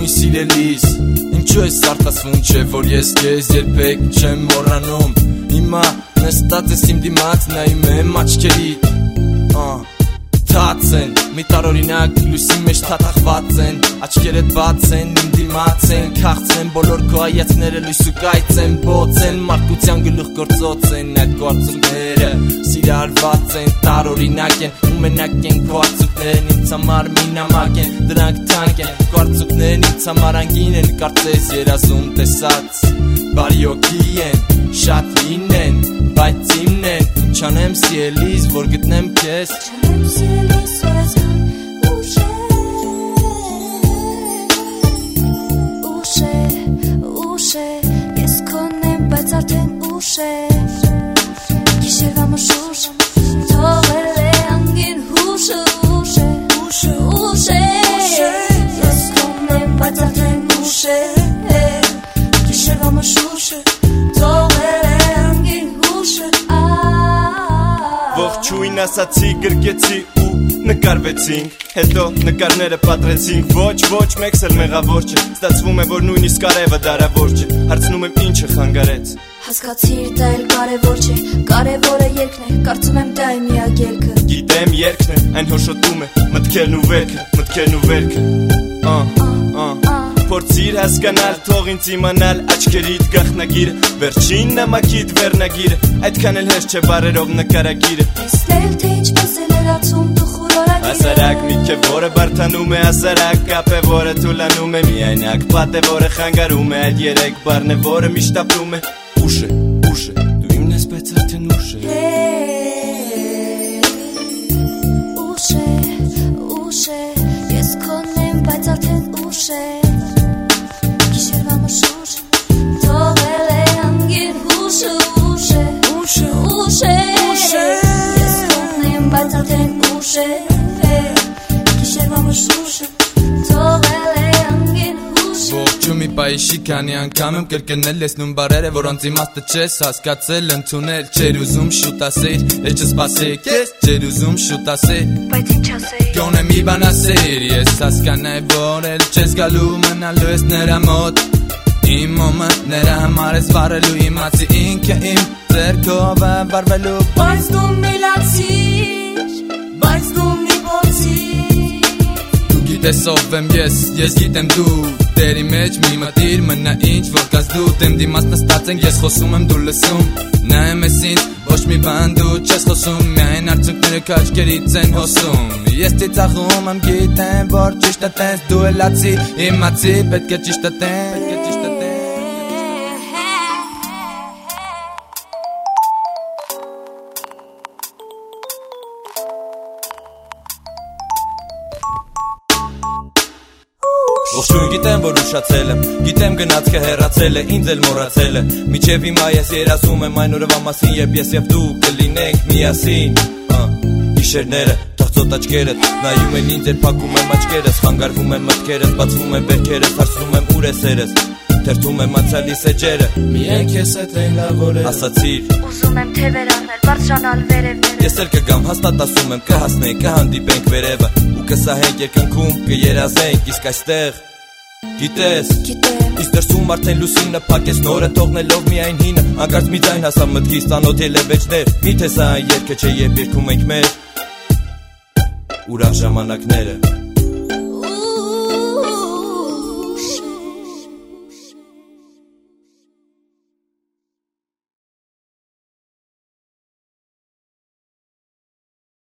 իմ սիրելիս Ինչու ես արտասվում չէ որ ես կեզ երբեք չեմ մոռանում Հիմա նստած ես իմ դիմաց նայում եմ աչքերիդ Թաց են, մի տարօրինակ լույսի մեջ թաթախված են Աչքերդ բաց են, իմ դիմաց են Քաղց են, բոլոր քո հայացքները լույս ու կայծ են Բոց են, մարդկության գլուխ գործոց են Այդ գործունները սիրարված են, տարօրինակ են Ու մենակ են քո արցուկներն ինձ համար մի նամակ են Դրանք թանկ են, քո արցուկներն ինձ համար անգին են Կարծես երազում տեսած, բարի օքի են, շատ հին են Բայց իմն են, ինչ անեմ սիրելիս, որ գտնեմ քեզ Չանեմ սիրելիս, որ այսքան ուշ է Ես քոնն եմ, բայց արդեն ուշ է Գիշերվա մշուշ, թողել է անգին հուշը Ուշ է Ես քոնն եմ, բայց արդեն ուշ է Գիշերվա մշուշ, թողել է անգին հուշը Ողջույն ասացի, գրկեցի ու նկարվեցինք Հետո նկարները պատրեցինք Ոչ մեկս էլ մեղավոր չէ Ստացվում է որ նույնիսկ արևը դարավոր չէ Հարցնում եմ ինչը խանգարեց Հասկացիր դա էլ կարևոր չէ Կարևորը երկն է Կարծում եմ դա է միակ ելքը Գիտեմ երկն է Այն հոշոտում է Մտքերն ու վերքը Փորձիր հասկանալ, թող ինձ իմանալ Աչքերիդ գաղտնագիրը Վերջին նամակիդ վերնագիրը Այդքան էլ հեշտ չէ բարերով նկարագիրը Տեսնել թե ինչպես է լրացում դու խուրորագիրը Հասարակ միքը որը բարդանում է Հասարակ կապ է որը թուլանում է Միայնակ պատ է որը խանգարում է Այդ երեք բառն է որը միշտ ապրում է Ուշ է, դու իմն ես բայց արդեն ուշ է Ուշ է, ես քոնն եմ բայց արդեն ուշ է Գիշերվա մշուշ, թողել է անգին հուշը Ուշ է, ես քոնն եմ բայց արդեն ուշ է Գիշերվա մշուշ, թողել է անգին հուշը Ողջում մի պայի շիկանի անգամ եմ կրկնել ես նույն բարերը Որոնց իմաստը չես հասկացել ընդունել Չեր ուզում շուտ ասեիր, ես չսպասեի քեզ Չեր ուզում շուտ ասեիր, բայց ինչ ասեի Գոնե մի բան ասեիր, ես հասկանայի որ էլ չես գալու մնալու ես նրա մոտ Իմ մոմենտները համար ես վարելու իմացի ինքը իմ ձեռքով է վարվելու Բայց դու մի լացիր, բայց դու մի բոցիր Դու գիտես ով եմ ես գիտեմ դու Տերի մեջ մի մտիր մնա ինչ որ կաս դու Դեմ դիմաց նստած ենք ես խոսում եմ դու լսում Նայեմ ես ինձ ոչ մի բան դու չես խոսում Միայն արցունքները քո աչքերից են հոսում Ես ծիծաղում եմ գիտեմ որ ճիշտ է տես Դու էլ լացի իմացի պետք է ճիշտ է տես Ողջույն գիտեմ որ ուշացել եմ Գիտեմ գնացքը հեռացել է ինձ էլ մոռացել է Միջև հիմա ես երազում եմ այն օրվա մասին Երբ ես և դու կլինենք միասին Գիշերները թախծոտ աչքերդ Նայում են ինձ էլ փակում եմ աչքերս Խանգարվում եմ մտքերս բացվում եմ վերքերս Հարցնում եմ ուր ես երես Թերթում եմ անցյալի սեջերը Միայն քեզ հետ են լավոր է Ասացիր Ուզում եմ թևեր առնել, բարձրանալ վերևները Ես էլ կգամ հաստատ ասում եմ կհասնենք կհանդիպենք վերևը Ու կսահենք երկնքում կերազենք իսկ այստեղ Գիտես Իսկ դրսում արդեն լուսինը փակես նորը թողնելով միայն հինը Անկարծ մի ձայն հասավ մտքիս ծանոթ ելևեջներ Միթե սա այն երգը չէ երբ երգում ենք մեր Ուրախ ժամանակները